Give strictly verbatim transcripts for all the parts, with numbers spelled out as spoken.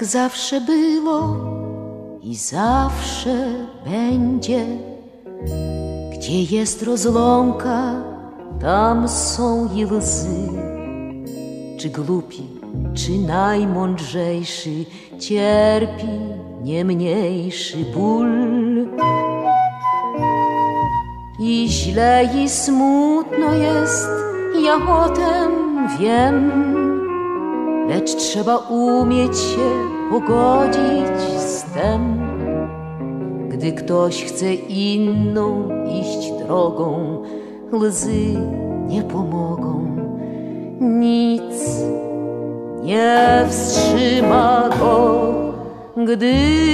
zawsze było i zawsze będzie. Gdzie jest rozłąka, tam są i łzy. Czy głupi, czy najmądrzejszy cierpi nie mniejszy ból. I źle i smutno jest, ja o tym wiem, lecz trzeba umieć się pogodzić z tym. Gdy ktoś chce inną iść drogą, łzy nie pomogą. Nic nie wstrzyma go, gdy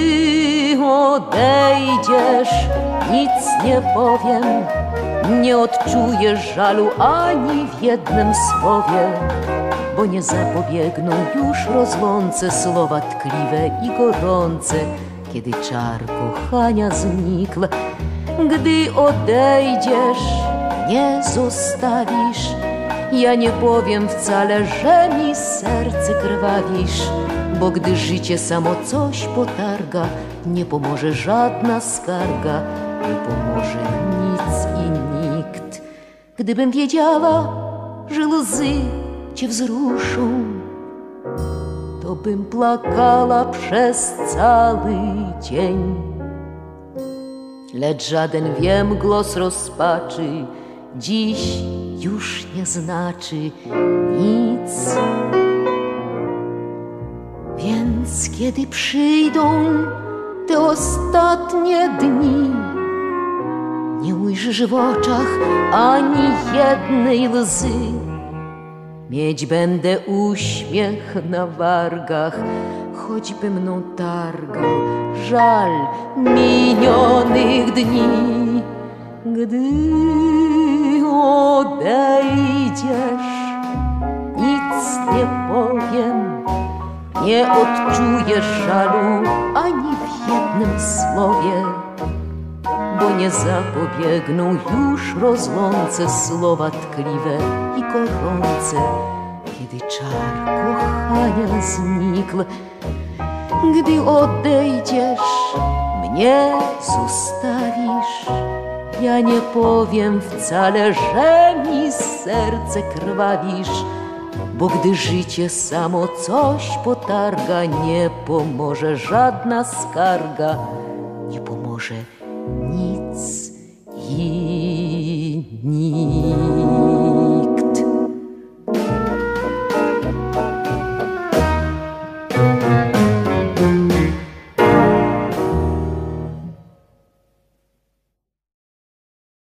odejdziesz. Nic nie powiem, nie odczuję żalu ani w jednym słowie, bo nie zapobiegną już rozłące słowa tkliwe i gorące, kiedy czar kochania znikł. Gdy odejdziesz, nie zostawisz. Ja nie powiem wcale, że mi serce krwawisz, bo gdy życie samo coś potarga, nie pomoże żadna skarga, nie pomoże nic i nikt. Gdybym wiedziała, że łzy cię wzruszą, to bym płakała przez cały dzień. Lecz żaden, wiem, głos rozpaczy dziś już nie znaczy nic. Więc kiedy przyjdą te ostatnie dni, nie ujrzysz w oczach ani jednej łzy. Mieć będę uśmiech na wargach, choćby mną targał żal minionych dni. Gdy odejdziesz, nic nie powiem, nie odczujesz żalu ani w jednym słowie, bo nie zapobiegną już rozłące słowa tkliwe i gorące, kiedy czar kochania znikł. Gdy odejdziesz, mnie zostawisz. Ja nie powiem wcale, że mi serce krwawisz, bo gdy życie samo coś potarga, nie pomoże żadna skarga, nie pomoże nic i nic.